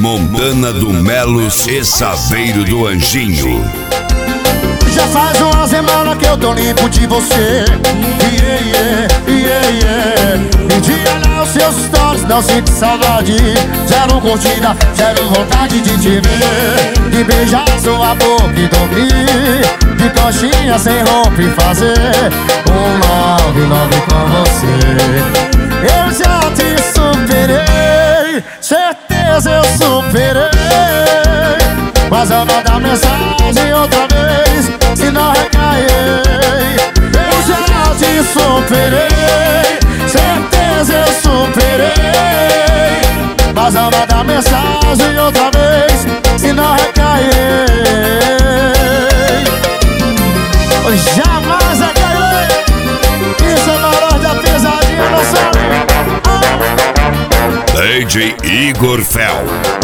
Montana do Melos e Saveiro do Anjinho. Já faz uma semana que eu tô limpo de você. E de olhar os seus stories não sinto saudade. Zero curtida, zero vontade de te ver. De beijar sua boca e dormir. De coxinha sem roupa e fazer love com você. Eu já te superei, certeza eu superei. Mas eu mandar mensagem outra vez, se não recair. Eu já te superei, certeza eu superei. Mas eu mandar mensagem outra vez, se não recair. Jamais recairei. Isso é valor da pesadinha, não sabe? DJ Igor Fel.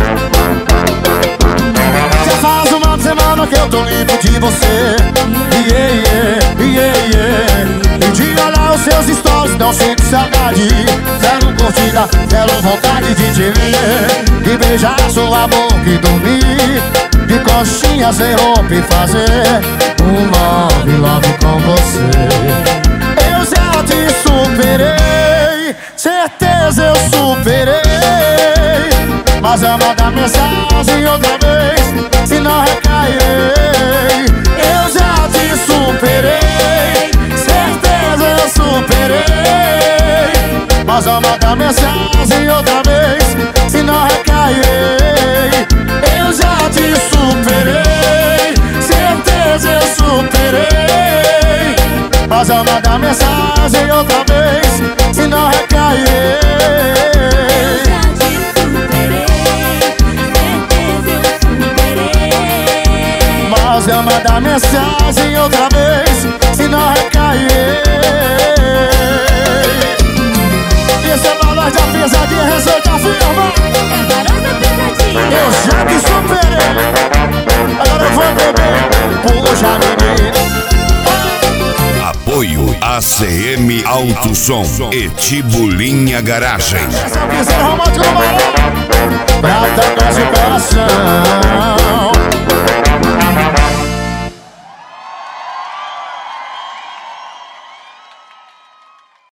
Já faz uma semana que eu tô limpo de você. E de olhar os seus stories não sinto saudade. Zero curtida, zero vontade de te ver. De beijar sua boca e dormir. De coxinha sem roupa e fazer love com você. Eu já te superei, certeza eu superei. Mas eu mandar mensagem outra vez, se não recairei. Eu já te superei, certeza eu superei. Mas eu mandar mensagem outra vez, se não recairei. Eu já te superei, certeza eu superei. Mas eu mandar mensagem outra vez, se não recairei. Mas eu mandar mensagem outra vez, se não recair. Esse é valor da pesadinha, receita firma. É valor da pesadinha. Eu já te superei, agora eu vou beber. Puxa, menino. Apoio ACM Alto Som e Tibulinha Garagem. Essa pizza é romântica no balão.